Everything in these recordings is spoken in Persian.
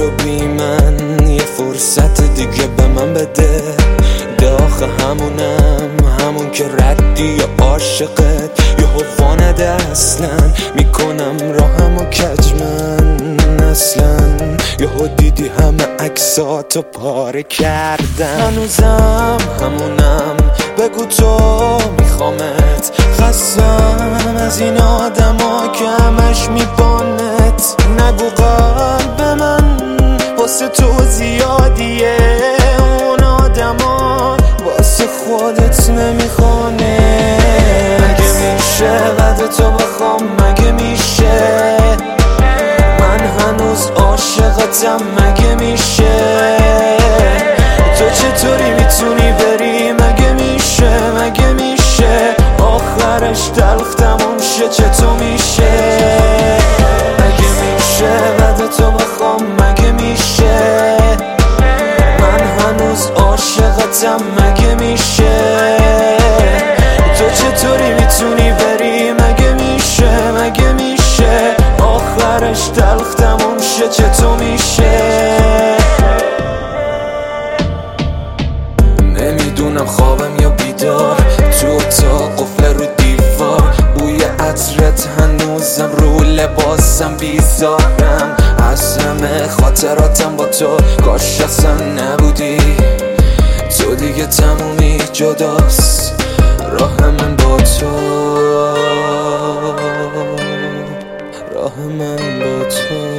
و بی من یه فرصت دیگه به من بده. داخل همون که ردی یا عاشقت یهو وانده اصلا میکنم راهم و کج من اصلا یهو دیدی همه عکساتو پاره کردم. هنوزم همونم بگو تو میخوامت، خستم از این آدم ها که همش میبانت. نگو قلب من واسه تو زیادیه، اون آدم ها واسه خودت نمیخونه. مگه میشه قد تو بخوام؟ مگه میشه من هنوز عاشقتم؟ مگه میشه تو چطوری میتونی بری؟ مگه میشه آخرش تلخ تموم شه؟ چطور میشه؟ مگه میشه قد تو بخوام؟ مگه میشه من هنوز عاشقتم؟ مگه میشه تو چطوری میتونی بری؟ مگه میشه آخرش تلخ تموم شه؟ چطور میشه؟ نمیدونم خوابم یا بیدار، تو اتاق قفل رو دیوار، بوی عطرت هنوزم رو لباسم بیزارم. از همه خاطراتم با تو کاش اصلا نبودی، تو دیگه تمومی جداست راه من با تو، راه من با تو.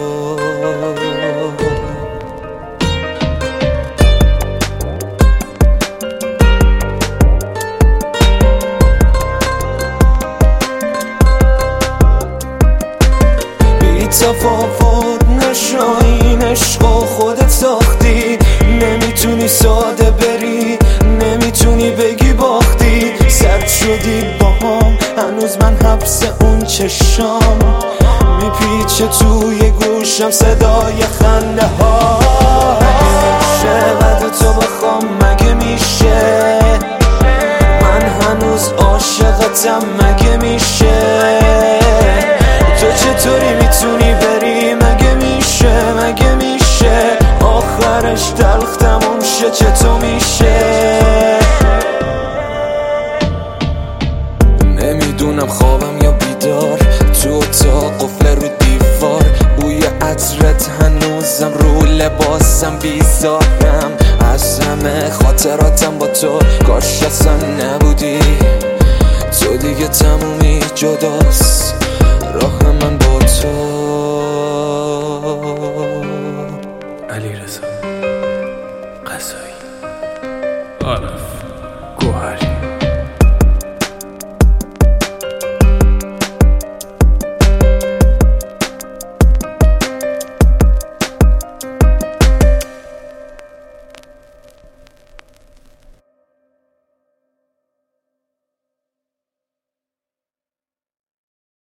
تفاوت نشو این عشق و خودت ساختی، نمیتونی ساده بری، نمیتونی بگی باختی. سرد شدی باهام هنوز من حبس اون چشام، میپیچه توی گوشم صدای خنده ها. مگه میشه قد تو بخوام؟ مگه میشه من هنوز عاشقتم؟ مگه میشه تو چطوری میتونی بری؟ مگه میشه آخرش تلخ تموم شه؟ چطور میشه؟ نمیدونم خوابم یا بیدار، تو اتاق قفل رو دیوار، بوی عطرت هنوزم رو لباسم بیزارم. از همه خاطراتم با تو کاش اصلا نبودی، تو دیگه تمومی جداست راه من با تو. علیرضا قصایی.